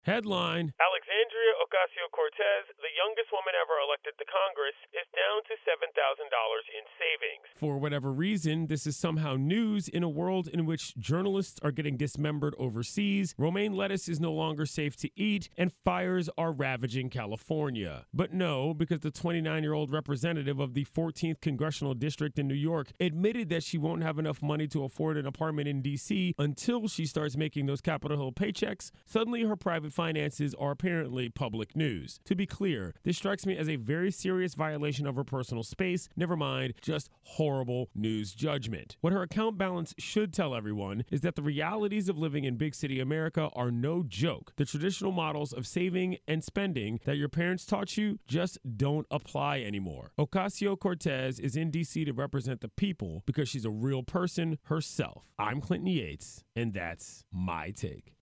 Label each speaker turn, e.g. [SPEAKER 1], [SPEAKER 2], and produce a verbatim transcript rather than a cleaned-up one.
[SPEAKER 1] Headline:
[SPEAKER 2] Alexandria Ocasio-Cortez, the youngest woman ever elected to Congress, is down to seven thousand dollars in savings.
[SPEAKER 1] For whatever reason, this is somehow news in a world in which journalists are getting dismembered overseas, romaine lettuce is no longer safe to eat, and fires are ravaging California. But no, because the twenty-nine-year-old representative of the fourteenth Congressional District in New York admitted that she won't have enough money to afford an apartment in D C until she starts making those Capitol Hill paychecks, suddenly her private finances are apparently public news. To be clear, this strikes me as a very serious violation of her personal space, never mind just horrible news judgment. What her account balance should tell everyone is that the realities of living in big city America are no joke. The traditional models of saving and spending that your parents taught you just don't apply anymore. Ocasio-Cortez is in D C to represent the people because she's a real person herself. I'm Clinton Yates, and that's my take.